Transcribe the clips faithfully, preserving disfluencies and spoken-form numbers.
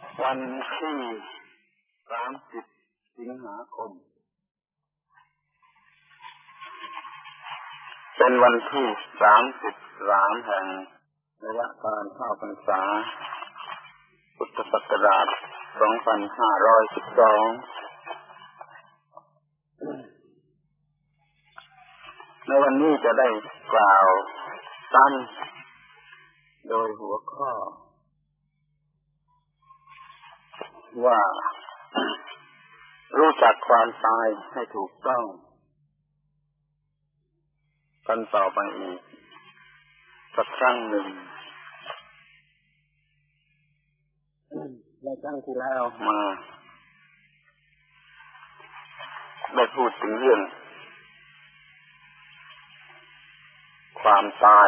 วันที่สามสิบสิงหาคมเป็นวันที่สามสิบสามแห่งระยะการเข้าพรรษาพุทธศักราชสองพันห้าร้อยสิบสองในวันนี้จะได้กล่าวสั้นโดยหัวข้อว่ารู้จักความตายให้ถูกต้องกันต่อไปอีกสักครั้งหนึ่งในครั้งที่แล้วมาได้พูดถึงเรื่องความตาย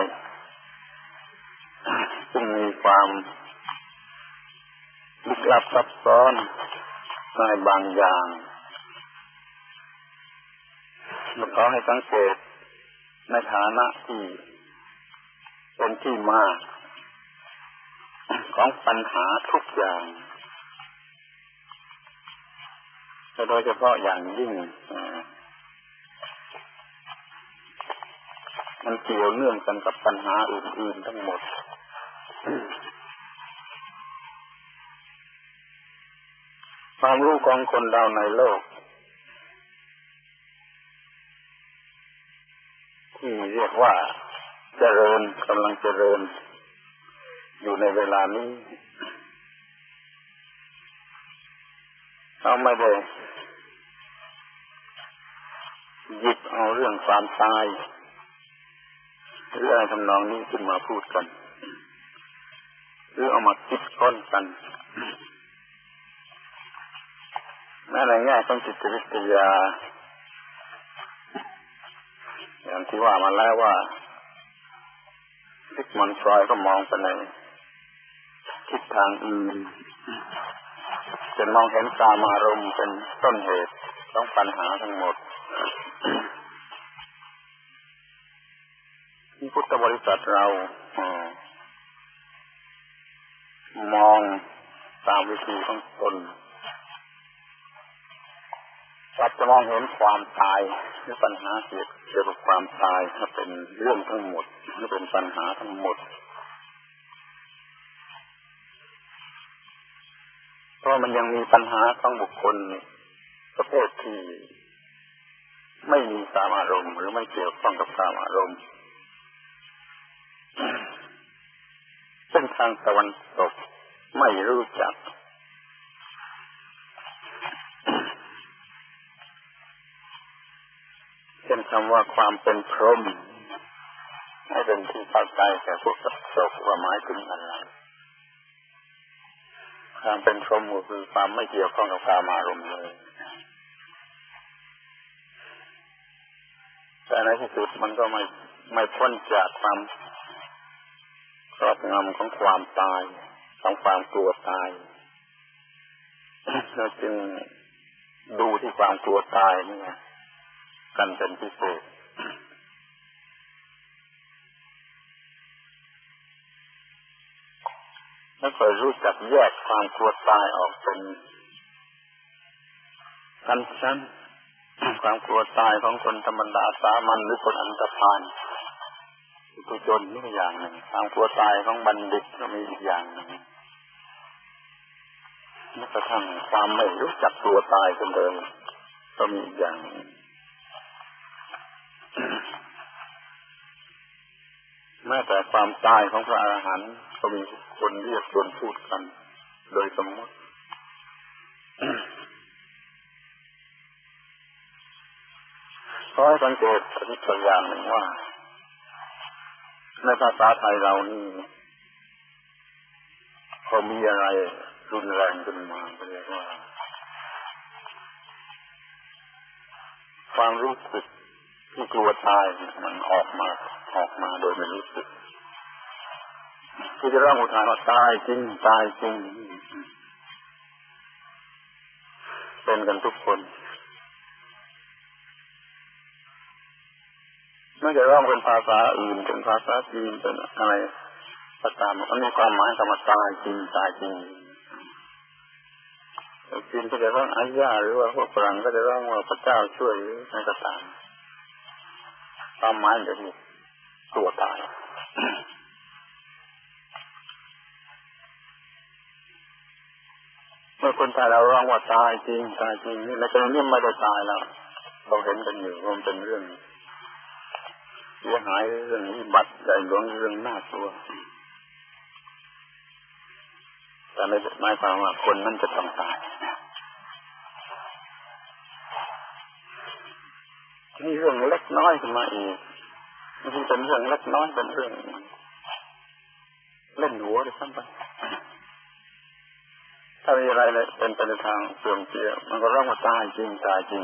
ซึ่งมีความลึกลับซับซ้อนในบางอย่างเราขอให้สังเกตในฐานะที่เป็นที่มาของปัญหาทุกอย่างโดยเฉพาะอย่างยิ่งมันเกี่ยวเนื่องกันกับปัญหาอื่นๆทั้งหมดความรู้ของคนเราในโลกที่เรียกว่าเจริญกำลังเจริญอยู่ในเวลานี้เราไม่ได้หยิบเอาเรื่องความตายหรืออะไรทำนองนี้ขึ้นมาพูดกันหรือเอามาคิดค้นกันแม้ในแง่ของจิตวิทยาอย่างที่ว่ามาแล้วว่าซิกมอนด์ฟรอยด์ก็มองไปในทิศทางอื่นจนมองเห็นกามอารมณ์เป็นต้นเหตุของปัญหาทั้งหมดที่พุทธบริษัทเรามองตามวิธีของตนอาจจะมองเห็นความตายหรือปัญหาเกี่ยวกับความตายเป็นเรื่องทั้งหมดหรือเป็นปัญหาทั้งหมดเพราะมันยังมีปัญหาของบุคคลประเภทที่ไม่มีกามอารมณ์หรือไม่เกี่ยวข้องกับกามอารมณ์เส้นทางตะวันตกไม่รู้จักเช่นคำว่าความเป็นพรหมให้เป็นที่เข้าใจแก่พวกสัตว์โลกว่าหมายถึงอะไรความเป็นพรหมก็คือความไม่เกี่ยวข้องกับกามอารมณ์เลยแต่ในที่สุดมันก็ไม่ไม่พ้นจากความครอบงำของความตายของความกลัวตายเราจึงดูที่ความกลัวตายนี่กันเป็นพิเศษแล้วเคยรู้จักแยกความกลัวตายออกเป็นกันชั้นความกลัวตายของคนธรรมดาสามัญหรือคนอันธพาลปุถุชนนี่อย่างหนึ่งความกลัวตายของบัณฑิตก็มีอีกอย่างหนึ่งแม้กระทั่งความไม่รู้จักกลัวตายกันเลยก็มีอีกอย่างหนึ่งแม้แต่ความตายของพระอรหันต์ก็มีคนเรียกคนพูดกันโดยสมมติขอให้สังเกตอีกตัวอย่างหนึ่งว่าในภาษาไทยเรานี่พอมีอะไรรุนแรงขึ้นมาเรียกว่าความรู้สึกที่กลัวตายมันออกมาออกมาโดยไม่รู้สึกคือจะร้องอุทานว่าตายจริงตายจริงเป็นกันทุกคนไม่จะร้องเป็นภาษาอื่นเป็นภาษาจีนเป็นอะไรก็ตามมันมีความหมายคำว่าตายจริงตายจริงจีนก็จะร้องอาญาหรือว่าพวกฝรั่งก็จะร้องว่าพระเจ้าช่วยให้กระตามความหมายแบบนี้ตัวตายเมื่อคนไทยเราร้องว่าตายจริงตายจริงนี่ในกรณีนี้ไม่ได้ตายแล้วเราเห็นกันอยู่ว่ามันเป็นเรื่องเสียหายเรื่องวิบัติใหญ่หลวงเรื่องน่ากลัวแต่ไม่หมายความว่าคนนั้นจะต้องตายนี่เรื่องเล็กน้อยขึ้นมาอีกนี่เป็นเรื่องเล็กน้อยเป็นเรื่องเล่นหัวเลยซ้ำไปถ้ามีอะไรเลยเป็นไปในทางเสื่อมเสียมันก็ร้องว่าตายจริงตายจริง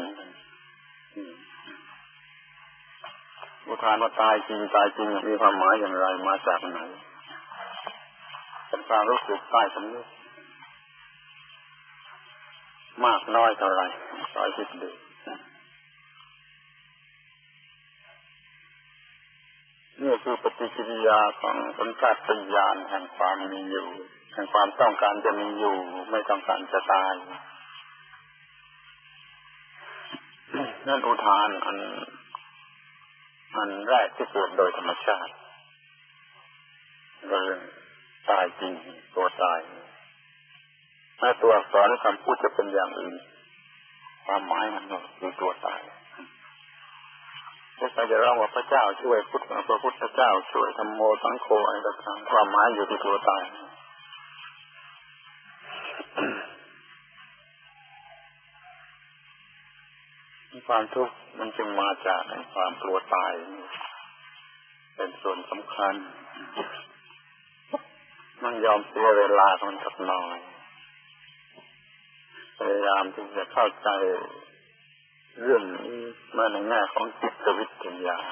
อุทานว่าตายจริงตายจริงมีความหมายอย่างไรมาจากไหนเป็นความรู้สึกใต้สำนึกมากน้อยเท่าไรคอยคิดดูนี่คือปฏิกิริยาของสัญชาตญาณแห่งความมีอยู่แห่งความต้องการจะมีอยู่ไม่ต้องการจะตายนั่นอุทานอันอันแรกที่เกิดโดยธรรมชาติเรื่องตายจริงตัวตายแม้ตัวอักษรคำพูดจะเป็นอย่างอื่นความหมายมันคือตัวตายถ้าจะร้องว่าพระเจ้าช่วยพุทธพระพุทธเจ้าช่วยธัมโมสังโฆอะไรต่างๆความหมายอยู่ที่ตัวตายความทุกข์มันจึงมาจากความกลัวตายเป็นส่วนสำคัญมันยอมเสียเวลามันสักหน่อยพยายามที่จะเข้าใจเรื่องนี้มาในแง่ของจิตวิทยา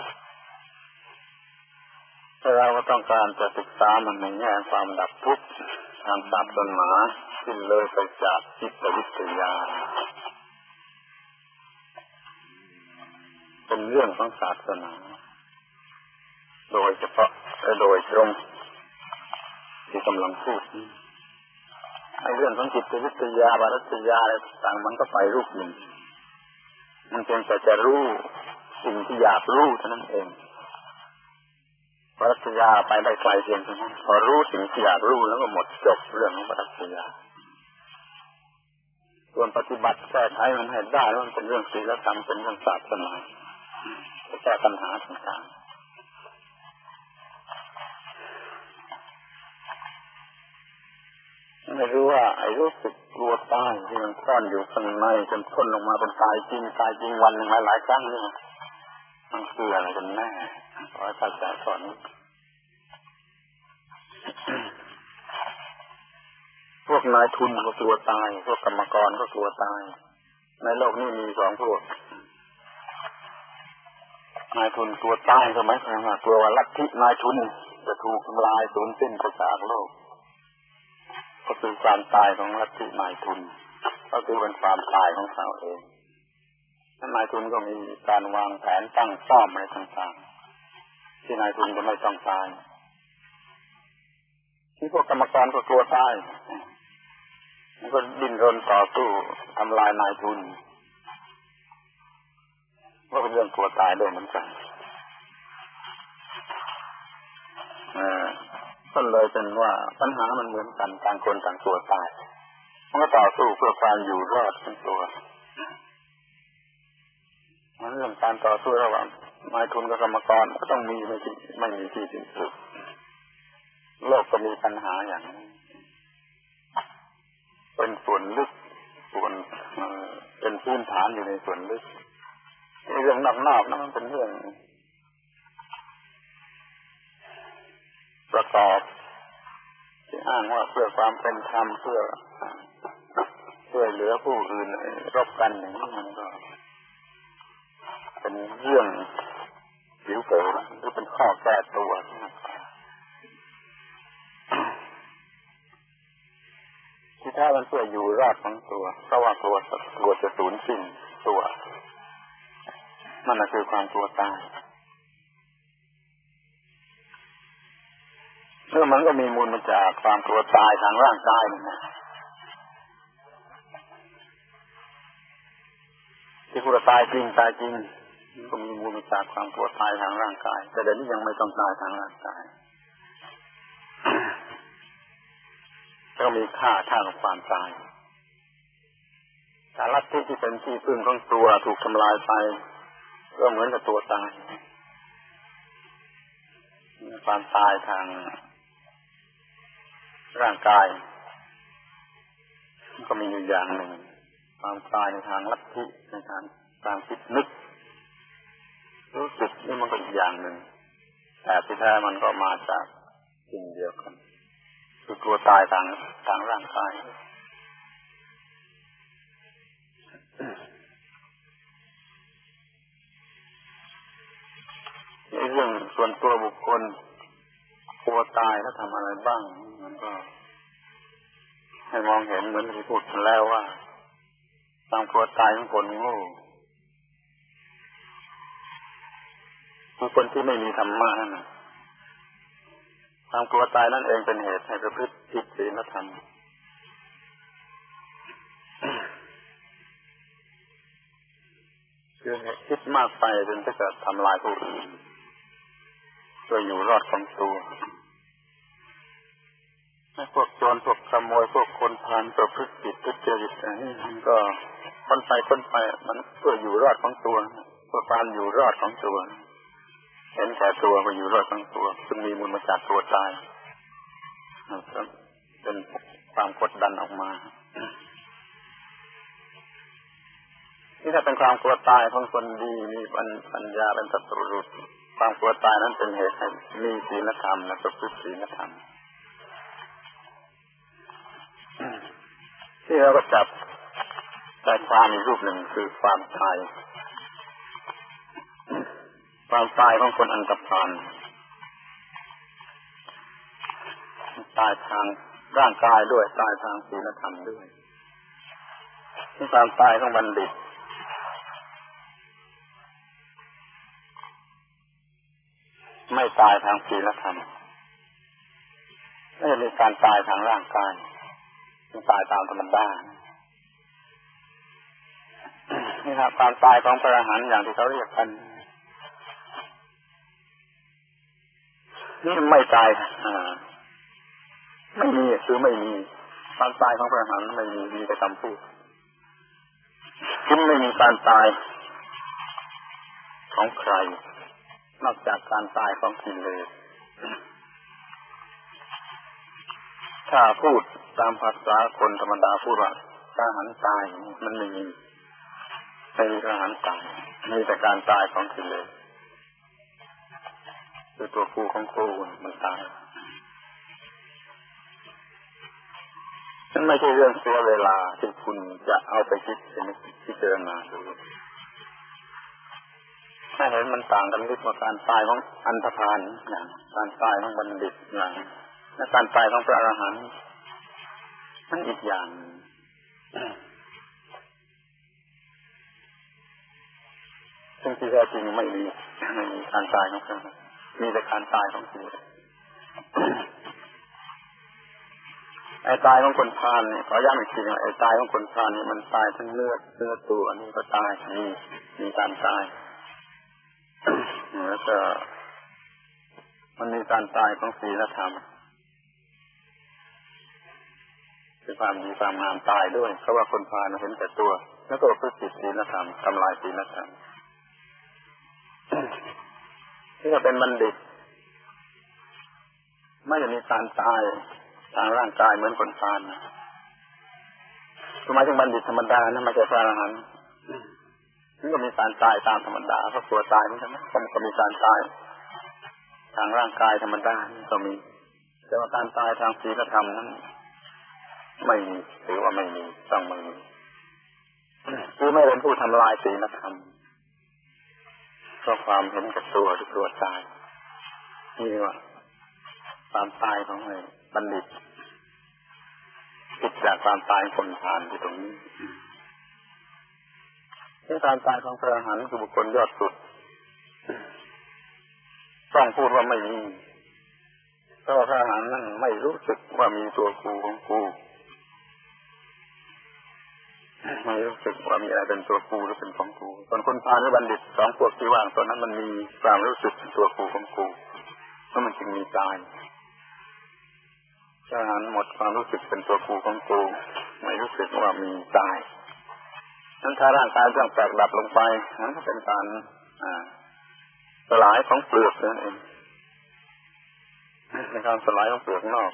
ถ้าเราก็ต้องการจะศึกษามันในแง่ความดับทุกข์ทางศาสนาที่เลยไปจากจิตวิทยาเป็นเรื่องของศาสนาโดยเฉพาะและโดยตรงที่กำลังพูดไอ้เรื่องของจิตวิทยาปรัชญาอะไรต่างมันก็ไปรูปหนึ่งมันเพียงแต่จะรู้สิ่งที่อยากรู้เท่านั้นเองปรัชญาไปได้ไกลเพียงเท่านั้นพอรู้สิ่งที่อยากรู้แล้วก็หมดจบเรื่องของปรัชญาส่วนปฏิบัติแก้ไขมันให้ได้มันเป็นเรื่องศีลธรรมเป็นเรื่องศาสนาแก้ปัญหาต่างๆไม่รู้ว่าไอ้รู้สึกกลัวตายที่มันซ่อนอยู่ข้างในจนพ้นลงมาเป็นตายจริงตายจริงวันหนึ่งหลายๆครั้งนี่มันคืออะไรกันแน่ขอให้ท่านอาจารย์สอนพวกนายทุนก็กลัวตายพวกกรรมกรก็กลัวตายในโลกนี้มีสองพวกนายทุนกลัวตายก็หมายความว่ากลัวว่าลัทธินายทุนจะถูกทำลายสูญสิ้นไปจากโลกก็คือความตายของลัทธินายทุนก็คือเป็นความตายของเขาเองนายทุนก็มีการวางแผนตั้งป้อมอะไรต่างๆที่นายทุนจะไม่ต้องตายที่พวกกรรมการก็กลัวตายมันก็ดิ้นรนต่อสู้ทำลายนายทุนก็เป็นเรื่องกลัวตายด้วยเหมือนกันก็เลยเป็นว่าปัญหามันเหมือนกันต่างคนต่างกลัวตายมันก็ต่อสู้เพื่อความอยู่รอดของตัวมันเรื่องการต่อสู้ระหว่างนายทุนกับกรรมกรก็ต้องมีไม่ที่ไม่มีที่สิ้นสุดโลกก็มีปัญหาอย่างนี้เป็นส่วนลึกส่วนเป็นพื้นฐานอยู่ในส่วนลึกเรื่องนอกๆนั้นมันเป็นเรื่องประกอบที่อ้างว่าเพื่อความเป็นธรรมเพื่อช่วยเหลือผู้อื่นรบกันอย่างนี้มันก็เป็นเรื่องผิวเผินหรือเป็นข้อแก้ตัวที่แท้มันเพื่ออยู่รอดของตัวเพราะว่ากลัวกลัวจะสูญสิ้นตัวนั่นคือความกลัวตายเมื่อมันก็มีมูลมาจากความกลัวตายทางร่างกายนี่นะที่ผู้ตายจริงตายจริงก็มีมูลมาจากความกลัวตายทางร่างกายแต่เดี๋ยวนี้ยังไม่ต้องตายทางร่างกายก็มีค่าทางความตายแต่ลัทธิที่เป็นที่พึ่งของตัวถูกทำลายไปก็เหมือนกับตัวตายความตายทางร่างกายก็มีอยู่อย่างหนึ่งความตายในทางลัทธิในทางการคิดนึกรู้สึกนี่มันก็อีกอย่างหนึ่งแต่ที่แท้มันก็มาจากสิ่งเดียวกันคือกลัวตายทางทางร่างกายในเรื่องส่วนตัวบุคคลกลัวตายแล้วทำอะไรบ้างมันก็ให้มองเห็นเหมือนที่พูดมาแล้วว่าความกลัวตายของคนโง่คือคนที่ไม่มีธรรมะนั่นน่ะความกลัวตายนั่นเองเป็นเหตุให้ประพฤติผิดศีลธรรมคือคิดมากไปจนจะเกิดทำลายผู้อื่นเพื่ออยู่รอดของตัวให้พวกโจรพวกขโมยพวกคนพาลประพฤติผิดทุจริตอย่างนี้มันก็คนไปคนไปมันเพื่ออยู่รอดของตัวเพื่อการอยู่รอดของตัวเห็นแก่ตัวเพื่ออยู่รอดของตัวซึ่งมีมูลมาจากตัวตายเป็นความกดดันออกมานี่ถ้าเป็นความกลัวตายของคนดีมีปัญญาเป็นสัตรุษความกลัวตายนั้นเป็นเหตุให้มีศีลธรรมและประพฤติศีลธรรมที่เราก็จับใจความอีกรูปหนึ่งคือความตายความตายของคนอันตรพาลตายทางร่างกายด้วยตายทางศีลธรรมด้วยที่ความตายของบัณฑิตไม่ตายทางศีลธรรมไม่มีการตายทางร่างกายตายตามธรรมดานี่ครับการตายของพระอรหันต์อย่างที่เขาเรียกกันนี่ไม่ตายอ่าไม่มีคือไม่มีการตายของพระอรหันต์ไม่มีมีแต่คำพูดคือไม่มีการตายของใครนอกจากการตายของกิเลสถ้าพูดตามภาษาคนธรรมดาพูดว่าพระอรหันต์ตายมันไม่มีไม่มีพระอรหันต์ตายมีแต่การตายของกิเลสคือตัวกูของกูมันตายนั่นไม่ใช่เรื่องเสียเวลาที่คุณจะเอาไปคิดพิจารณาดูถ้าเห็นมันต่างกันนิดว่าการตายของอันธพาลอย่างการตายของบัณฑิตอย่างและการตายของพระอรหันต์นั่นอีกอย่างซึ่งที่แท้จริงไม่มีไม่มีการตายของพระอรหันต์มีแต่การตายของกิเลสไอ้ตายของคนพาลเนี่ยขอย้ำอีกทีนึงไอ้ตายของคนพาลเนี่ยมันตายทั้งเลือดเนื้อตัวอันนี้ก็ตายมีมีการตายแล้วก็มันมีการตายของศีลธรรมคือความดีความงามตายด้วยเพราะว่าคนพาลเห็นแต่ตัวแล้วก็พฤติศีลธรรมทำลายศีลธรรมที่จะเป็นบัณฑิตไม่จะมีการตายทางร่างกายเหมือนคนพาลคือหมายถึงบัณฑิตธรรมดานะไม่ใช่พระอรหันต์นี่ก็มีการตายตามธรรมดาเพราะตัวตายนี่ใช่ไหมก็มีการตายทางร่างกายธรรมดาก็มีแต่ว่าการตายทางศีลธรรมนั้นไม่มีถือว่าไม่มีต้องไม่มีคือไม่เป็นผู้ทำลายศีลธรรมเพราะความเห็นกับตัวหรือตัวตายนี่ว่าความตายของไอ้บัณฑิตผิดจากความตายคนพาลที่ตรงนี้ที่การตายของพระอรหันต์คือบุคคลยอดสุดต้องพูดว่าไม่มีเพราะพระอรหันต์นั้นไม่รู้สึกว่ามีตัวกูของกูไม่รู้รู้สึกว่ามีอะไรเป็นตัวกูหรือเป็นของกูส่วนคนพาลหรือบัณฑิตสองพวกที่ว่างตอนนั้นมันมีความรู้สึกเป็นตัวกูของกูเพราะมันจึงมีกายถ้าหันหมดความรู้สึกเป็นตัวกูของกูไม่รู้สึกว่ามีกายนั้นถ้าร่างกายต้องแตกดับลงไปมันก็เป็นการสลายของเปลือกนั่นเองในการสลายของเปลือกนอก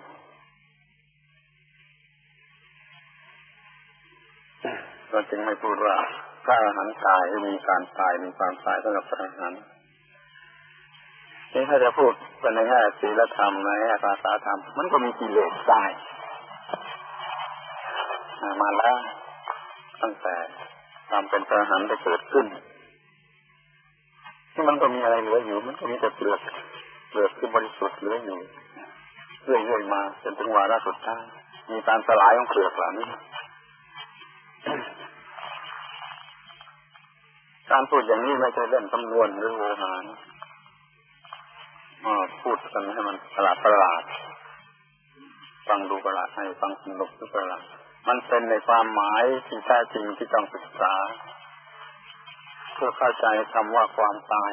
เราจึงไม่พูดว่าพระอรหันต์ตายมีการตายมีความตายสำหรับพระอรหันต์นี่ถ้าจะพูดเป็นในแง่ศีลธรรมในแง่ภาษาธรรมมันก็มีกิเลสตายมาแล้วตั้งแต่ความเป็นพระอรหันต์ได้เกิดขึ้นที่มันก็มีอะไรเหลืออยู่มันก็มีแต่เปลือกเปลือกที่บริสุทธิ์เหลืออยู่เรื่อยๆมาจนถึงวาระสุดท้ายมีการสลายของเปลือกเหล่านี้การพูดอย่างนี้ไม่ใช่เล่นคำนวณหรือโวหารพูดกันให้มันประหลาดประหลาดฟังดูประหลาดให้ฟังสนุกดูประหลาดมันเป็นในความหมายที่แท้จริงที่ต้องศึกษาเพื่อเข้าใจคำว่าความตาย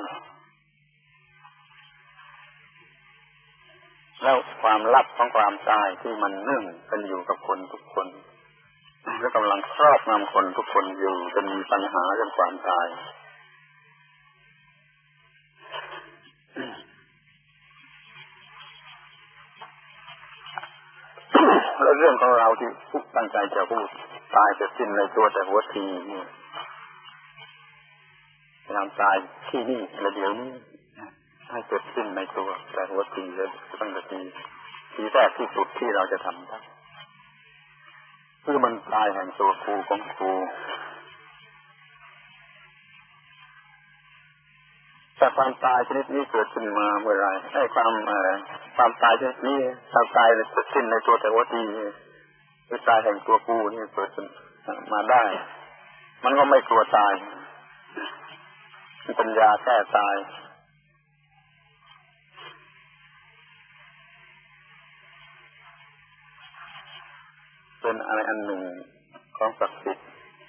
แล้วความลับของความตายที่มันนึ่งกันอยู่กับคนทุกคนและกำลังครอบงำคนทุกคนอยู่จนมีปัญหาเรื่องความตายแล้วเรื่องของเราที่ตั้งใจจะพูดตายจะสิ้นในตัวแต่หัวทีนี่พยายามตายที่นี่และเดี๋ยวนี้ให้เกิดสิ้นในตัวแต่หัวทีเลยตั้งแต่ทีทีแรกที่สุดที่เราจะทำได้คือมันตายแห่งตัวกูของกูแต่ความตายชนิดนี้เกิดขึ้นมาเมื่อไรไอ้ความอะไรความตายชนิดนี้ถ้าตายเกิดขึ้นในตัวแต่ว่าทีคือตายแห่งตัวกูนี่เกิดขึ้นมาได้มันก็ไม่กลัวตายมีปัญญาแก้ตายเป็นอะไรอันหนึ่งของศักดิ์สิทธิ์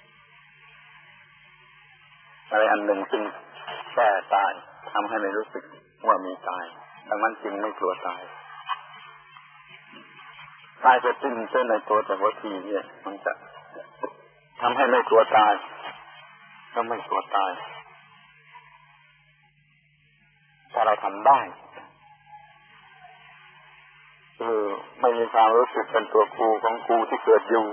อะไรอันหนึ่งซึ่งแก้ตายทำให้ไม่รู้สึกว่ามีตายดังนั้นจึงไม่กลัวตายตายเกิดขึ้นเช่นในตัวแต่ว่าทีเนี่ยมันจะทำให้ไม่กลัวตายก็ไม่กลัวตายถ้าเราทำได้คือไม่มีความรู้สึกเป็นตัวกูของกูที่เกิดอยู่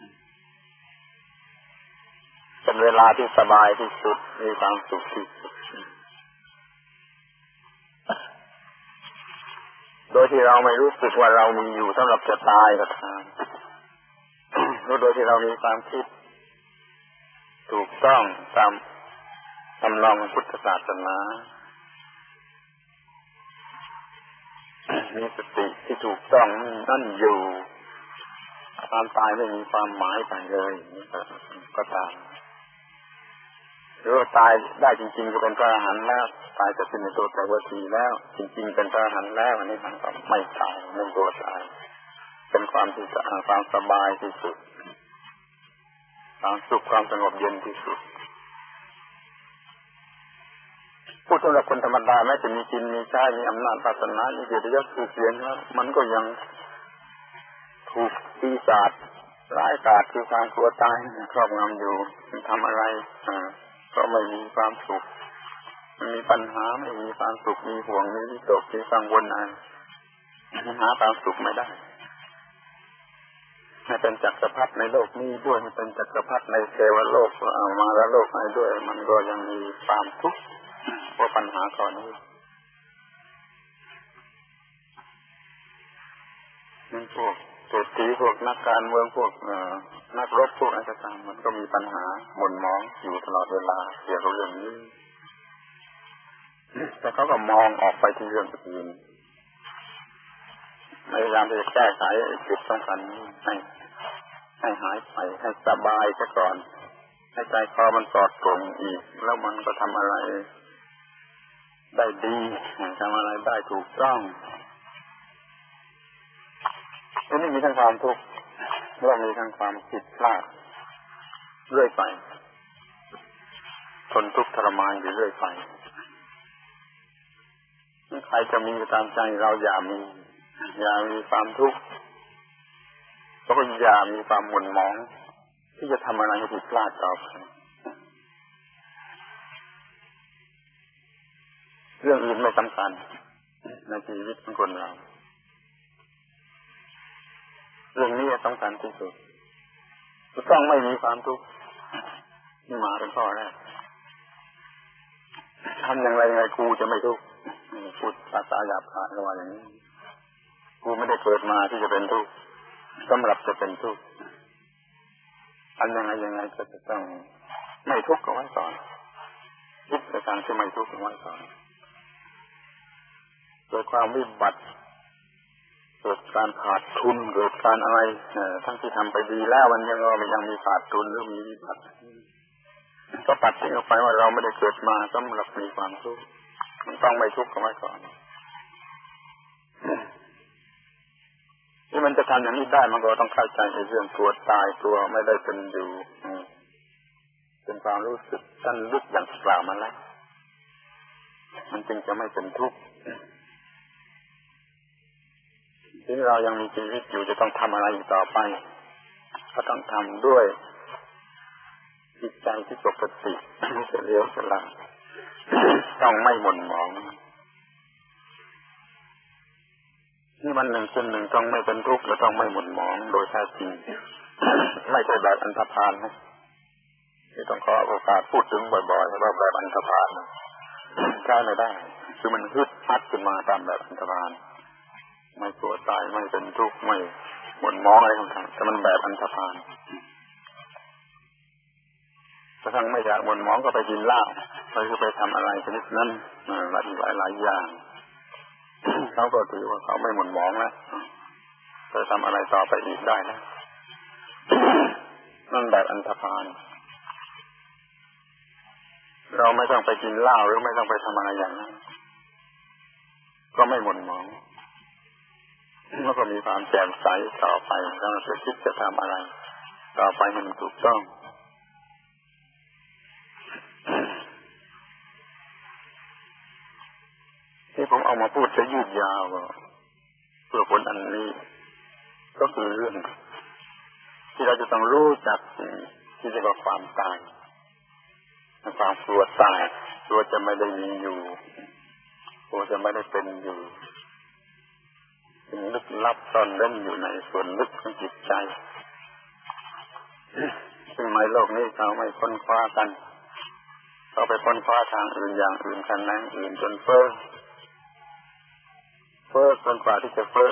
เป็นเวลาที่สบายที่สุดมีความสุขที่สุดโดยที่เราไม่รู้สึกว่าเรามีอยู่สำหรับจะตายก็ตามโดยที่เรามีความคิดถูกต้องตามตำนองพุทธศาสนามีสติที่ถูกต้องนั่นอยู่ความตายไม่มีความหมายไปเลยก็ตามหรือว่าตายได้จริงๆก็เป็นพระอรหันต์แล้วตายจะเป็นในตัวแต่ว่าทีแล้วจริงๆเป็นพระอรหันต์แล้วอันนี้มันก็ไม่ตายไม่ตัวตายเป็นความที่จะความสบายที่สุดความสุขความสงบเย็นที่สุดพูดสำหรับคนธรรมดาแม้จะมีกินมีใช้มีอำนาจศาสนามีเกียรติยศชื่อเสียงแล้วมันก็ยังถูกปีศาจร้ายกาจคือความกลัวตายครอบงำอยู่ทำอะไรก็ไม่มีความสุขมันมีปัญหาไม่มีความสุขมีห่วงมีวิตกมีกังวลอะไรหาความสุขไม่ได้ให้เป็นจักรพรรดิในโลกนี้ด้วยให้เป็นจักรพรรดิในเทวโลกเอามาแล้วโลกไหนด้วยมันก็ยังมีความทุกข์เพราะปัญหาข้อนี้นั่นพวกเศรษฐีพวกนักการเมืองพวกนักรบพวกอะไรต่างๆมันก็มีปัญหาหม่นหมองอยู่ตลอดเวลาเกี่ยวกับเรื่องนี้แต่เขาก็มองออกไปที่เรื่องอื่นพยายามที่จะแก้ไขจุดสำคัญนี้ให้ให้หายไปให้สบายซะก่อนให้ใจคอมันปลอดโปร่งอีกแล้วมันก็ทำอะไรได้ดีทำอะไรได้ถูกต้องทีนี้มีทั้งความทุกข์และมีทั้งความผิดพลาดเรื่อยไปทนทุกข์ทรมานอยู่เรื่อยไปใครจะมีตามใจเราอย่ามีอย่ามีความทุกข์แล้วก็อย่ามีความหม่นหมองที่จะทำอะไรให้ผิดพลาดต่อไปเรื่องอื่นไม่สำคัญในชีวิตของคนเราเรื่องนี้สำคัญที่สุดต้องไม่มีความทุกข์นี่มาเป็นข้อแรกทำอย่างไรไงกูจะไม่ทุกข์พูดภาษาหยาบคายก็ว่าอย่างนี้กูไม่ได้เกิดมาที่จะเป็นทุกข์สำหรับจะเป็นทุกข์ทำยังไงยังไงก็จะต้องไม่ทุกข์ก็ไว้ก่อนคิดในทางที่ไม่ทุกข์ก็ไว้ก่อนโดยความวิบัติเกิดการขาดทุนเกิดการอะไรทั้งที่ทำไปดีแล้วมันยังยังมีขาดทุนหรือมีวิบัติก็ปัดทิ้งออกไปว่าเราไม่ได้เกิดมาสำหรับมีความทุกข์มันต้องไม่ทุกข์ก็ไว้ก่อนที่มันจะทำอย่างนี้ได้มันก็ต้องเข้าใจในเรื่องตัวตายตัวไม่ได้เป็นอยู่เป็นความรู้สึกท่านลึกอย่างกล่าวมาแล้วมันจึงจะไม่เป็นทุกข์ที่เรายังมีชีวิตอยู่จะต้องทำอะไรอีกต่อไปก็ต้องทำด้วยจิตใจที่ปกติเฉลียวฉลาดต้องไม่หม่นหมองนี่มันหนึ่งส่วนหนึ่งต้องไม่เป็นทุกข์และต้องไม่หม่นหมองโดยแท้จริง ไม่ใช่แบบอันธพาลนะที่ต้องขอโอกาสพูดถึงบ่อยๆว่าแบบอันธพาลใช่ไม่ได้คือมันฮึดฮัดขึ้นมาตามแบบอันธพาลไม่กลัวตายไม่เป็นทุกข์ไม่หม่นหมองอะไรต่างๆแต่มันแบบอันธพาลถ้าทั้งไม่อยากหม่นหมองก็ไปกินเหล้าไปคือไปทำอะไรชนิดนั้นหลายหลายหลายอย่างเขาก็ถือว่าเขาไม่หม่นหมองแล้วจะทำอะไรต่อไปอีกได้นะนั่นแบบอันธพาลเราไม่ต้องไปกินเหล้าหรือไม่ต้องไปทำอะไรอย่างนั้นก็ไม่หม่นหมองแล้วก็มีความแจ่มใสต่อไปถ้าเราจะคิดจะทำอะไรต่อไปมันถูกต้องที่ผมเอามาพูดจะยืดยาวเพื่อผลอันนี้ก็คือเรื่องที่เราจะต้องรู้จักที่เรียกว่าความตายความกลัวตายกลัวจะไม่ได้มีอยู่กลัวจะไม่ได้เป็นอยู่ลึกลับซ่อนเร้นอยู่ในส่วนลึกของจิตใจซึ่งในโลกนี้เขาไม่ค้นคว้ากันเขาไปค้นคว้าทางอื่นอย่างอื่นกันนั้นอื่นจนเฟ้อเฟ้อจนกว่าที่จะเฟ้อ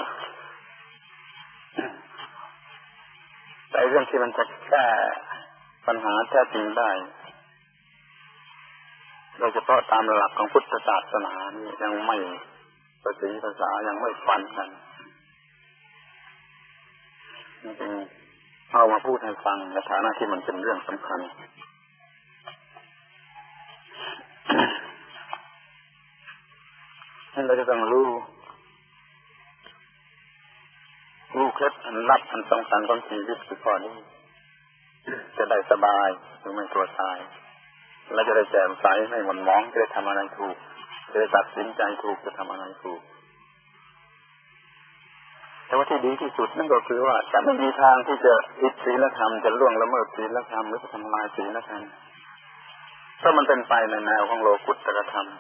แต่เรื่องที่มันจะแก้ปัญหาแท้จริงได้โดยเฉพาะตามหลักของพุทธศาสนานี่ยังไม่ประสีภาษายังไม่ฟันกันจริงๆเอามาพูดให้ฟังในฐานะที่มันเป็นเรื่องสำคัญเราจะต้องรู้รู้เคล็ดอันลับอันสำคัญของชีวิตคือข้อนี้จะได้สบายหรือไม่กลัวตายและจะได้แจ่มใสไม่หม่นหมองจะได้ทำอะไรถูกจะได้ตัดสินใจถูกจะทำอะไรถูกแต่ว่าที่ดีที่สุดนั่นก็คือว่าจะไม่มีทางที่จะผิดศีลธรรมจะล่วงละเมิดศีลธรรมหรือจะทำลายศีลธรรมเพราะมันเป็นไปในแนวของโลกุตตรธรรม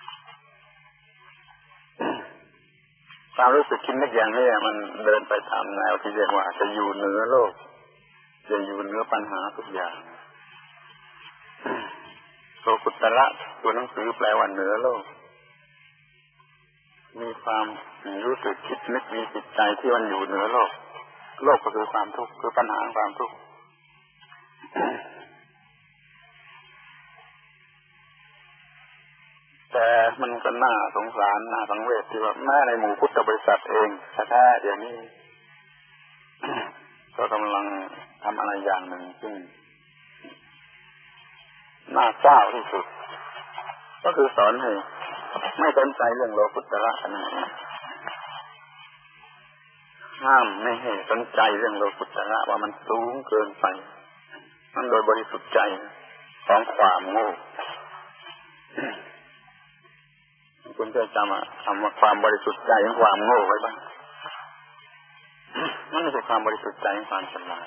ความรู้สึกคิดนึกอย่างนี้มันเดินไปตามแนวที่เรียกว่าจะอยู่เหนือโลกจะอยู่เหนือปัญหาทุกอย่างโลกุตตระตัวหนังสือแปลว่าเหนือโลกมีความรู้สึกคิดนึกมีจิตใจที่มันอยู่เหนือโลกโลกก็คือความทุกข์คือปัญหาความทุกข์แต่มันก็น่าสงสารน่าสังเวชที่ว่าแม้ในหมู่พุทธบริษัทเองแท้ๆอย่างนี้ก็กำลังทำอะไรอย่างหนึ่งซึ่งน่าเศร้าที่สุดก็คือสอนให้ไม่สนใจเรื่องโลกุตตระนะห้ามไม่ให้สนใจเรื่องโลกุตตระว่ามันสูงเกินไปมันโดยบริสุทธิ์ใจของความโง่คุณจะจำอะคำว่าความบริสุทธิ์ใจของความโง่ไว้บ้างมันไม่ใช่ความบริสุทธิ์ใจของความฉลาด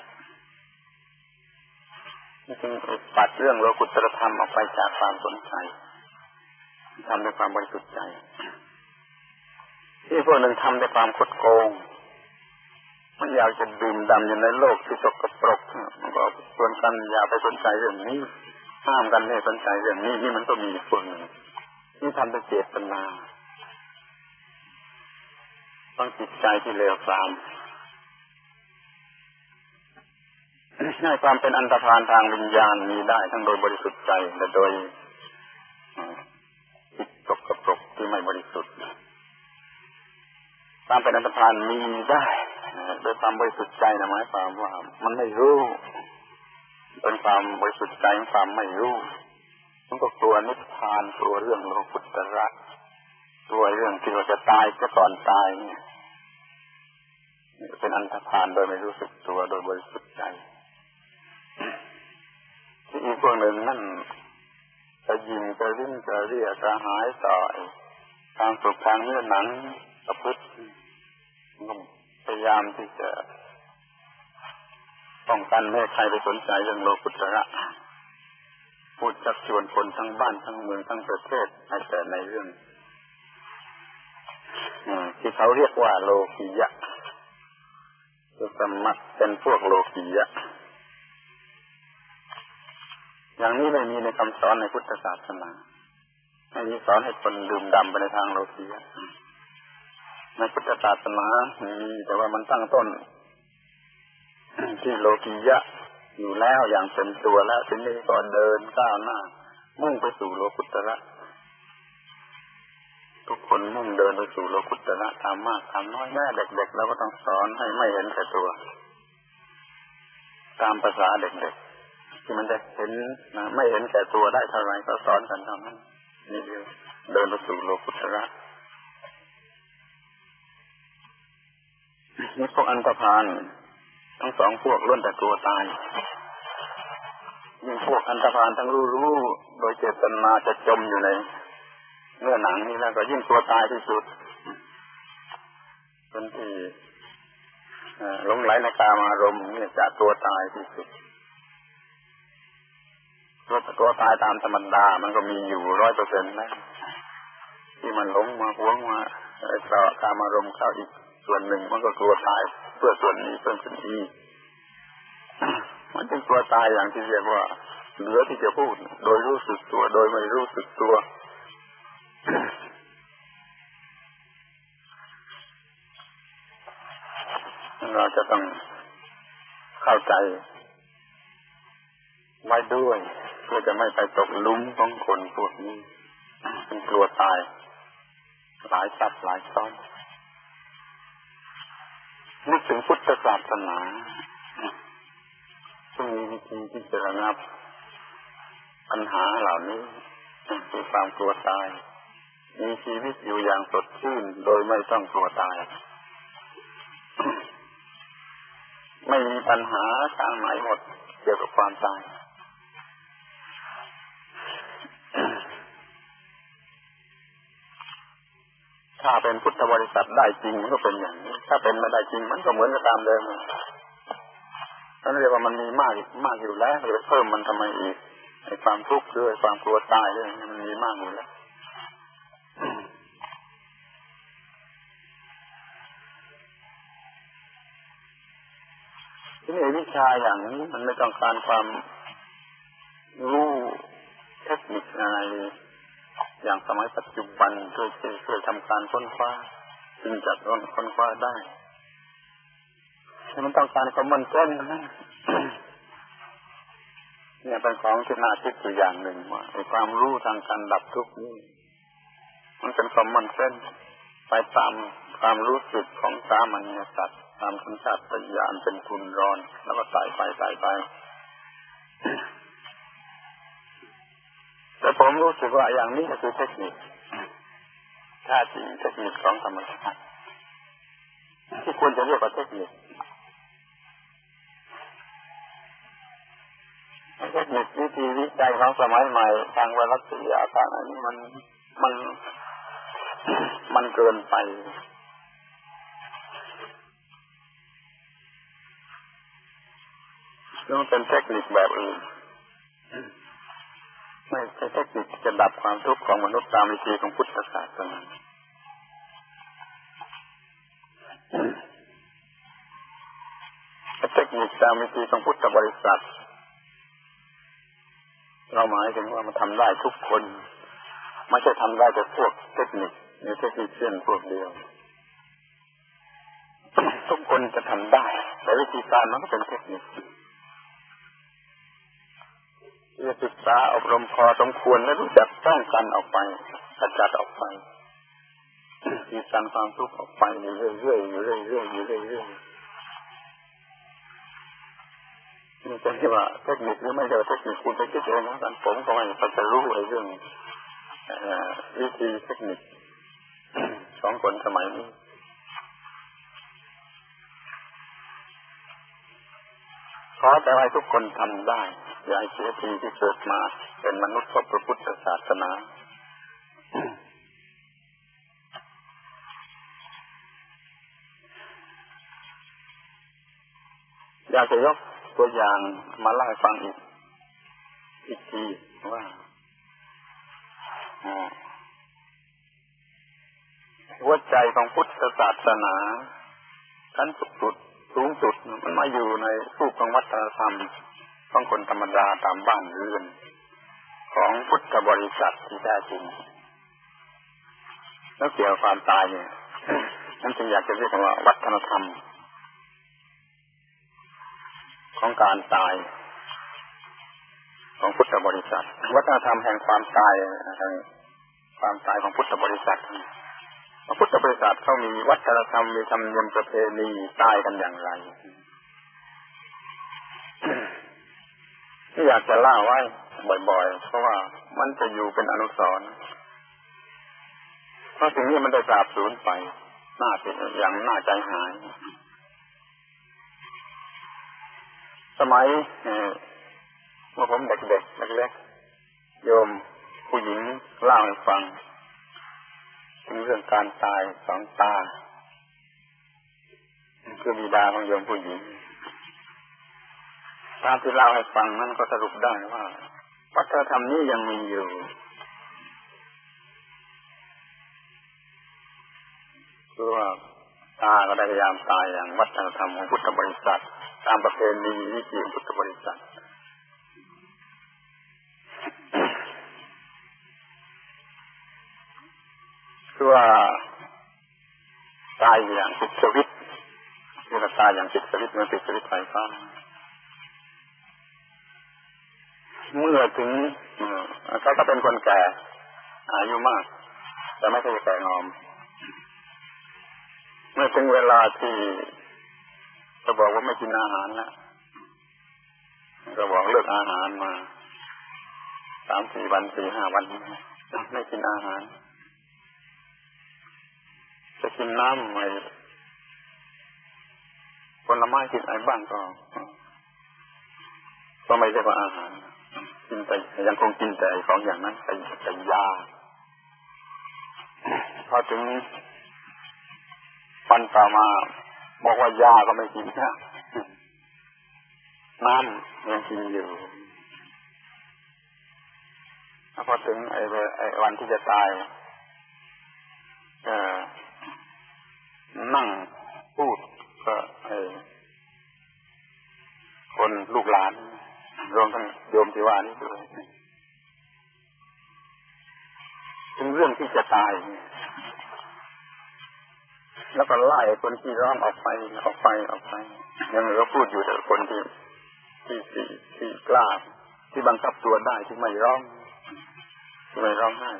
จึงปัดเรื่องโลกุตตรธรรมออกไปจากความสนใจทำด้วยความบริสุทธิ์ใจที่พวกหนึ่งทำด้วยความคดโกงมันอยากจะดื่มด่ำอยู่ในโลกที่สกปรกมันก็ชวนกันอย่าไปสนใจเรื่องนี้ห้ามกันไม่สนใจเรื่องนี้นี่มันก็มีคนหนึ่งที่ทำด้วยเจตนาต้องจิตใจที่เลวทรามให้ความเป็นอันธพาลทางวิญญาณมีได้ทั้งโดยบริสุทธิ์ใจและโดยจิตสกปรกที่ไม่บริสุทธิ์ความเป็นอันธพาลมีได้โดยความบริสุทธิ์ใจนะหมายความว่ามันไม่รู้เป็นความบริสุทธิ์ใจของความไม่รู้มันก็กลัวนิพพานกลัวเรื่องโลกุตตระกลัวเรื่องที่เราจะตายจะก่อนตายเนี่ยเป็นอันธพาลโดยไม่รู้สึกตัวโดยบริสุทธิ์ใจที่อีกพวกหนึ่งนั่นจะยิงจะวิ่งจะเรียกจะหายต่อยทางสุขทางเนื้อหนังประพฤติพยายามที่จะป้องกันไม่ให้ใครไปสนใจเรื่องโลกุตระพูดชักชวนคนทั้งบ้านทั้งเมืองทั้งประเทศให้แต่ในเรื่องที่เขาเรียกว่าโลกียะคือสมัครเป็นพวกโลกียะอย่างนี้ไม่มีในคำสอนในพุทธศาสนาไม่มีสอนให้คนดื่มด่ำไปในทางโลกียะในพุทธศาสนามีแต่ว่ามันตั้งต้นที่โลกียะอยู่แล้วอย่างเต็มตัวแล้วทีนี้ก็เดินก้าวหน้ามุ่งไปสู่โลกุตระทุกคนมุ่งเดินไปสู่โลกุตระทำมากทำน้อยแม่เด็กๆเราก็ต้องสอนให้ไม่เห็นแก่ตัวตามภาษาเด็กๆที่มันจะเห็นนะไม่เห็นแก่ตัวได้เท่าไรก็สอนกันเท่านั้นนี่เดียวเดินไปสู่โลกุตระนี่พวกอันธพาลทั้งสองพวกล้วนแต่ตัวตายยิ่งพวกอันธพาลทั้งรู้รู้โดยเจตนาจะจมอยู่ในเนื้อหนังนี่แล้วก็ยิ่งตัวตายที่สุดคนที่หลงไหลในกามารมณ์นี่จะตัวตายที่สุดตัวตัวตายตามธรรมดามันก็มีอยู่ร้อยเปอร์เซ็นต์นะที่มันหลงมาหวงมาต่อกามารมณ์เข้าอีกส่วนหนึ่งมันก็ตัวตายเพื่อส่วนนี้เพิ่มขึ้นอีกมันเป็นตัวตายอย่างที่เรียกว่าเหลือที่จะพูดโดยรู้สึกตัวโดยไม่รู้สึกตัวเราจะต้องเข้าใจไว้ด้วยเพื่อจะไม่ไปตกหลุมของคนพวกนี้เป็นกลัวตายหลายซับหลายซ้อนนึกถึงพุทธศาสนาซึ่งมีวิธีที่จะระงับปัญหาเหล่านี้คือความกลัวตายมีชีวิตอยู่อย่างสดชื่นโดยไม่ต้องกลัวตายไม่มีปัญหาทางไหนหมดเกี่ยวกับความตายถ้าเป็นพุทธบริษัทได้จริงมันก็เป็นอย่างนี้ถ้าเป็นไม่ได้จริงมันก็เหมือนกับตามเดิมนั่นเรียกว่ามันมีมากมากอยู่แล้วจะเพิ่มมันทำไมอีกไอ้ความทุกข์ด้วยความกลัวตายด้วยมันมีมากอยู่แล้วที่นี่วิชาอย่างนี้มันไม่ต้องการความรู้เทคนิคอะไรอย่างสมัยปัจจุบันเคยเคยทำการค้นคว้าจึงจัดค้นคว้าได้มันต้องการความมั่นคงนะเนี่ยเป็นของที่น่าคิดตัวอย่างหนึ่งว่าไอ้ความรู้ทางการดับทุกข์นี่มันเป็นความมั่นคงไปตามความรู้สึกของสามัญสัตว์ตามสัญชาตญาณเป็นทุนร้อนแล้วก็ตายไปตายไปแต่ผมรู้สึกว่าอย่างนี้ก็คือเทคนิคถ้าจริงเทคนิคของธรรมชาติที่ควรจะเรียกว่าเทคนิคเทคนิควิธีวิจัยของสมัยใหม่ทางไวรัสวิทยาการอันนี้มันมันมันเกินไปแล้วมันเป็นเทคนิคแบบอื่นไม่ใช่เทคนิคจะดับความทุกข์ของมนุษย์ตามวิธีของพุทธศาสนาเทคนิคตามวิธีของพุทธบริษัทเราหมายถึงว่ามันทำได้ทุกคนไม่ใช่ทำได้แต่พวกเทคนิคในเทคนิคเช่นพวกเดียวทุกคนจะทำได้แต่วิธีการมันก็เป็นเทคนิคที่จะศึกษาอบรมพอสมควรและรู้จักป้องกันออกไปขจัดออกไปมีการความทุกข์ออกไปอยู่เรื่อยๆอยู่เรื่อยๆอยู่เรื่อยๆนี่จะเรียกว่าเทคนิคหรือไม่ใช่เทคนิคคุณไปคิดเองนะกันผมก็ไม่เข้าใจรู้ไอ้เรื่องวิธีเทคนิคของคนสมัยนี้ขอแต่ให้ทุกคนทำได้อย่าให้เสียทีที่เกิดมาเป็นมนุษย์พระพุทธศาสนาอยากจะยกตัวอย่างมาเล่าให้ฟังอีกอีกทีว่าหัวใจของพุทธศาสนาขั้นสุดสูงสุดมันมาอยู่ในรูปของวัฒนธรรมของคนธรรมดาตามบ้านเรือนของพุทธบริษัทที่แท้จริงแล้วเกี่ยวกับความตายเนี่ยนั่นจึงอยากจะเรียกว่าวัฒนธรรมของการตายของพุทธบริษัทวัฒนธรรมแห่งความตายแห่งความตายของพุทธบริษัทพระพุทธบริษัทเขามีวัฒนธรรมมีธรรมเนียมประเพณีตายกันอย่างไรที่อยากจะเล่าไว้บ่อยๆเพราะว่ามันจะอยู่เป็นอนุสรณ์เพราะสิ่งนี้มันได้สาบสูญไปน่าเสียอย่างน่าใจหายสมัยเมื่อผมเด็กๆเล็กๆโยมผู้หญิงเล่าให้ฟังถึงเรื่องการตายสองตาคือบิดาของโยมผู้หญิงตามที่เล่าให้ฟังนั้นก็สรุปได้ว่าวัฒนธรรมนี้ยังมีอยู่คือว่าตาก็ได้พยายามตายอย่างวัฒนธรรมของพุทธบริษัทตามประเพณีวิถีพุทธบริษัทคือว่าตายอย่างปิดสวิตช์คือตายอย่างปิดสวิตช์เมื่อปิดสวิตช์ไฟฟ้าเมื่อถึงเขาก็เป็นคนแก่อายุมากแต่ไม่ใช่แก่งอมเมื่อถึงเวลาที่จะบอกว่าไม่กินอาหารแล้วก็บอกเลิกอาหารมาสามสี่วันสี่ห้าวันไม่กินอาหารจะกินน้ำไม่ผลไม้กินอะไรบ้างก็ก็ไม่เรียกว่าอาหารกินแต่ยังคงกินแต่ของอย่างนั้นแต่แต่ยาพอถึงวันต่อมาบอกว่ายาก็ไม่กินนะน้ำยังกินอยู่พอถึงไอ้ไอ้วันที่จะตายเอ่อนั่งพูดก็ไอ้คนลูกหลานรวมทั้งโยมที่ว่านี่ด้วยถึงเรื่องที่จะตายแล้วก็ไล่คนที่ร้องออกไปออกไปออกไปยังเราพูดอยู่แต่คนที่ที่ที่ที่กล้าที่บังคับตัวได้ที่ไม่ร้องที่ไม่ร้องไห้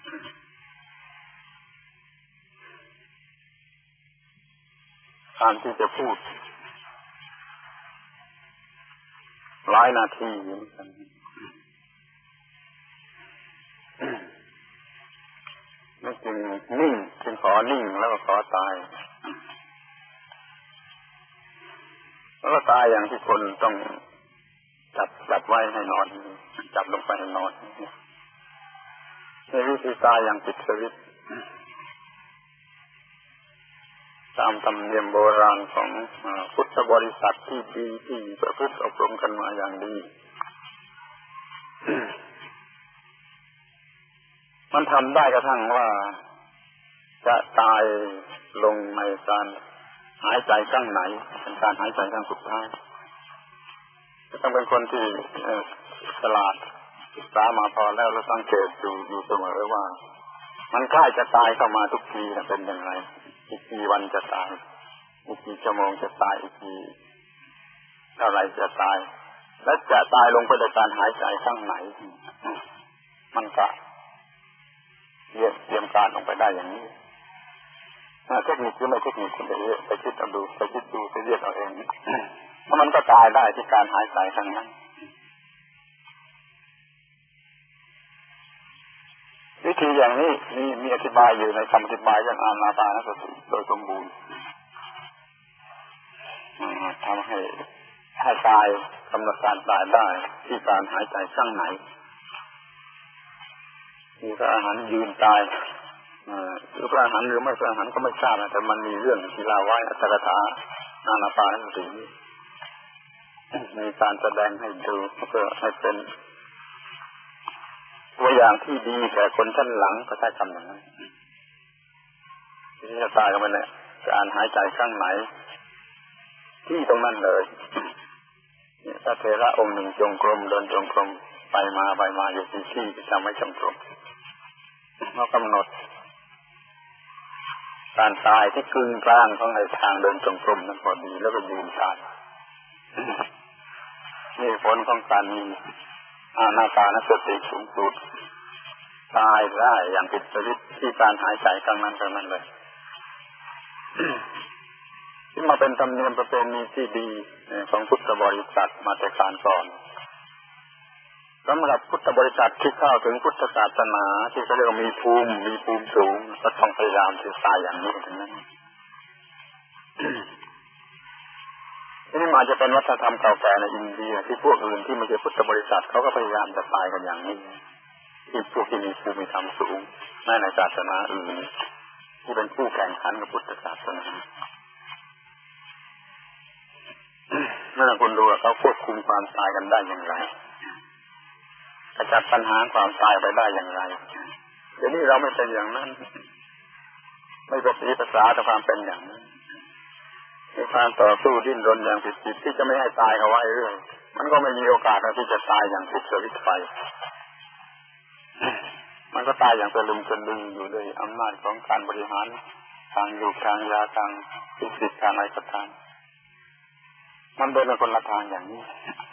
การที่จะพูดหลายนาทีเหมือนกันไม่จึงนิ่งจึงขอนิ่งแล้วก็ขอตายแล้วก็ตายอย่างที่คนต้องจับจับไว้ให้นอนจับลงไปให้นอนในวิธีตายอย่างปิดสวิตช์ตามธรรมเนียมโบราณของพุทธบริษัทที่ดีที่ประพฤติอบรมกันมาอย่างดี มันทำได้กระทั่งว่าจะตายลงในการหายใจครั้งไหนเป็นการหายใจครั้งสุดท้ายต้องเป็นคนที่ฉลาดศึกษามาพอแล้วแล้วสังเกตอยู่อยู่เสมอว่ามันใกล้จะตายเข้ามาทุกทีเป็นอย่างไรอีกกี่วันจะตายอีกกี่ชั่วโมงจะตายอีกกี่เท่าไรจะตายและจะตายลงไปในการหายใจครั้งไหนมันก็เรียนเตรียมการลงไปได้อย่างนี้เทคนิคหรือไม่เทคนิคคุณจะไปคิดเอาดูไปคิดดูไปเรียกเอาเองเพราะมันก็ตายได้ที่การหายใจครั้งนั้นวิธีอย่างนี้มีมีอธิบายอยู่ในคำอธิบายอย่างอานาปานสติโดยสมบูรณ์ทำให้ให้ตายกำหนดการตายได้ที่การหายใจครั้งไหนมีพระอรหันต์ยืนตายหรือพระอรหันต์หรือไม่พระอรหันต์ก็ไม่ทราบนะแต่มันมีเรื่องที่เล่าไว้อัตถกถาอานาปานสติมีการแสดงให้ดูเพื่อให้เป็นตัวอย่างที่ดีแก่คนชั้นหลังก็ใช้คำอย่างนั้นที่จะตายกันไปเนี่ยการหายใจครั้งไหนที่ตรงนั้นเลยพระเถระองค์หนึ่งจงกรมเดินจงกรมไปมาไปมาอยู่ที่ที่จำไม่จำตรงเรากำหนดการตายที่กึ่งกลางของในทางเดินจงกรมนั้นพอดีแล้วก็ยืนตายนี่ผลของการมีอานาปานสติสูงสุดตายได้อย่างปิดสวิตช์ที่การหายใจครั้งนั้นครั้งนั้นเลยที่มาเป็นธรรมเนียมประเพณีที่ดีของพุทธบริษัทมาแต่การก่อนสำหรับพุทธบริษัทที่เข้าถึงพุทธศาสนาที่เขาเรียกว่ามีภูมิมีภูมิสูงก็ต้องพยายามที่ตายอย่างนี้ถึงนั้นนี่มันจะเป็นวัฒนธรรมเก่าแก่ในอินเดียที่พวกอื่นที่ไม่ใช่พุทธบริษัทเขาก็พยายามจะตายกันอย่างนี้ที่พวกที่มีภูมิธรรมสูงแม้ในศาสนาอื่นที่เป็นผู้แข่งขันกับพุทธศาสนาเมื่อคุณดูว่าเขาควบคุมความตายกันได้อย่างไรขจัดปัญหาความตายไปได้อย่างไรเดี๋ยวนี้เราไม่เป็นอย่างนั้นไม่ปฏิบัติภาษาแต่ความเป็นอย่างนั้นมีการต่อสู้ดิ้นรนอย่างผิดๆที่จะไม่ให้ตายเอาไว้เรื่อยมันก็ไม่มีโอกาสที่จะตายอย่างปิดสวิตช์ไฟมันก็ตายอย่างสลึมสลืออยู่ด้วยอำนาจของการบริหารทางอยู่ทางยาทางฟิสิกส์ทางอะไรก็ตามมันเดินในคนละทางอย่างนี้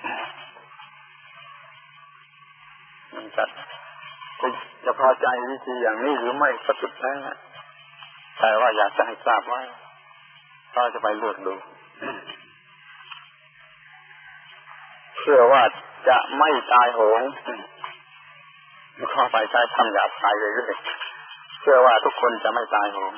มันจะจะพอใจวิธีอย่างนี้หรือไม่ก็สุดแท้แต่ว่าอยากจะให้ทราบไว้ก็จะไปเลือกดูเพื่อว่าจะไม่ตายโหงเข้าไปใช้ทำหยาบคายเรื่อยๆเพื่อว่าทุกคนจะไม่ตายโหง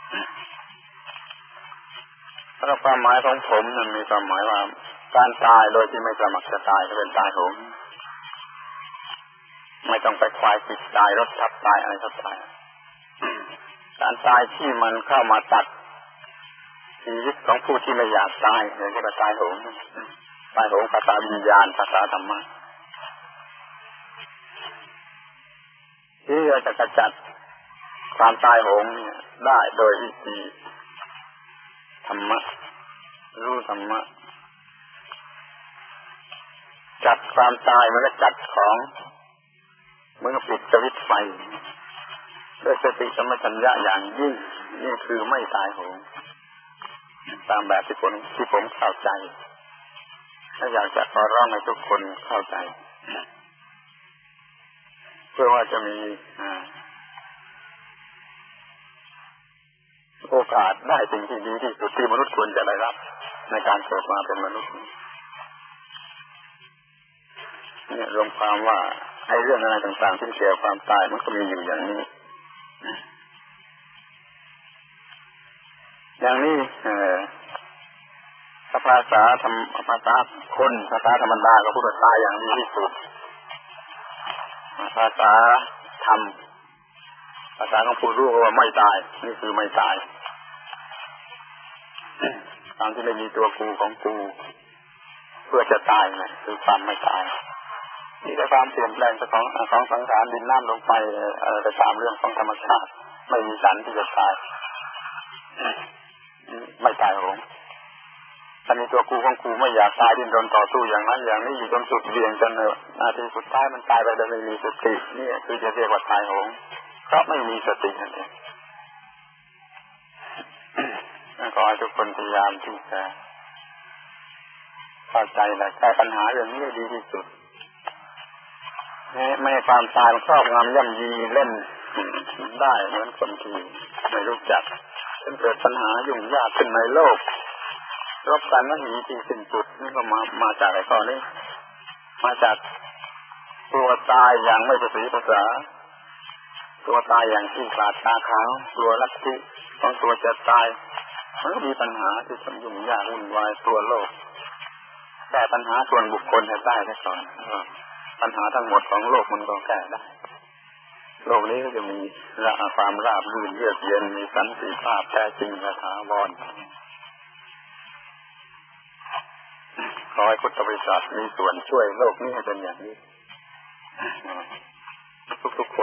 แล้วความหมายของผมมันมีความหมายว่าการตายโดยที่ไม่สมัครจะตายก็เป็นตายโหงไม่ต้องไปควายติดตายรถทับตายอะไรทับตายการตายที่มันเข้ามาตัดชีวิตของผู้ที่ไม่อยากตายเรียกว่าตายโหงตายโหงภาษาวิญญาณภาษาธรรมะที่จะกระจัดความตายโหงเนี่ยได้โดยวิธีธรรมะรู้ธรรมะจัดความตายมันก็จัดของเหมือนกับปิดสวิตช์ไฟด้วยสติสัมปชัญญะอย่างยิ่งนี่คือไม่ตายโหงตามแบบที่ผมที่ผมเข้าใจถ้าอยากจะขอร้องให้ทุกคนเข้าใจเพื่อว่าจะมีโอกาสได้สิ่งที่ดีที่สุดที่มนุษย์ควรจะได้รับในการเกิดมาเป็นมนุษย์เนี่ยรวมความว่าไอ้เรื่องอะไรต่างๆที่เกี่ยวกับความตายมันก็มีอยู่อย่างนี้อย่างนี้ภาษาธรรมภาษาคนภาษาธรรมดาก็พูดว่าตายอย่างดีที่สุดภาษาธรรมภาษาของผู้รู้ก็ว่าไม่ตายนี่คือไม่ตายตามที่ไม่มีตัวกูของกูเพื่อจะตายนะคือความไม่ตายนี่ก็ความเปลี่ยนแปลงของของสังขารดินน้ำลงไปอะไรไปตามเรื่องของธรรมชาติไม่มีสันที่จะตายไม่ตายหรอกถ้ามีตัวกูของกูไม่อยากตายดิ้นรนต่อสู้อย่างนั้นอย่างนี้อยู่จนสุดเวียงจนนาทีสุดท้ายมันตายไปโดยไม่มีสตินี่คือจะเรียกว่าตายโหงเพราะไม่มีสตินั่นเองขอให้ทุกคนพยายามที่จะเข้าใจและแก้ปัญหาเรื่องนี้ดีที่สุดไม่ให้ความตายครอบงำย่ำยีเล่นได้เหมือนคนที่ไม่รู้จักจนเกิดปัญหายุ่งยากขึ้นในโลกรบกันไม่มีที่สิ้นสุดนี่ก็มามาจากไอ้ข้อนี้มาจากตัวตายอย่างไม่ประสีภาษาตัวตายอย่างที่ขาดตาขาวตัวลัทธิของตัวจะตายมันก็มีปัญหาที่ทำยุ่งยากวุ่นวายตัวโลกแต่ปัญหาส่วนบุคคลจะได้ได้ก่อนปัญหาทั้งหมดของโลกมันก็แก้ได้โลกนี้ก็จะมีความราบรื่นเยือกเย็นมีสันติภาพแท้จริงและถาวรขอให้พุทธบริษัทมีส่วนช่วยโลกนี้ให้เป็นอย่างนี้ทุกๆคน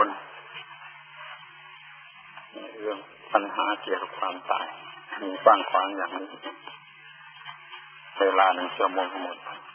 เรื่องปัญหาเกี่ยวกับความตายมีกว้างขวางอย่างนี้เวลาหนึ่งชั่วโมงหมด